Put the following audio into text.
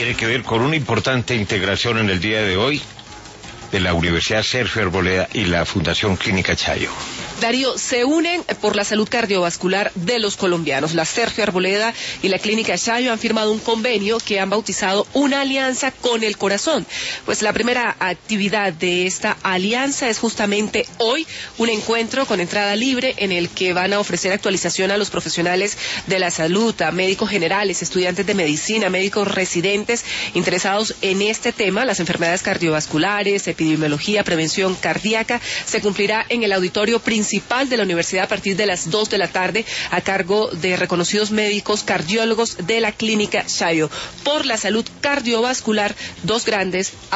tiene que ver con una importante integración en el día de hoy de la Universidad Sergio Arboleda y la Fundación Clínica Chayo. Darío, se unen por la salud cardiovascular de los colombianos. La Sergio Arboleda y la Clínica Chayo han firmado un convenio que han bautizado una alianza con el corazón. Pues la primera actividad de esta alianza es justamente hoy un encuentro con entrada libre en el que van a ofrecer actualización a los profesionales de la salud, a médicos generales, estudiantes de medicina, médicos residentes interesados en este tema, las enfermedades cardiovasculares, epidemiología, prevención cardíaca. Se cumplirá en el auditorio principal de la universidad a partir de las 2 de la tarde a cargo de reconocidos médicos cardiólogos de la Clínica Chayo. Por la salud cardiovascular, dos grandes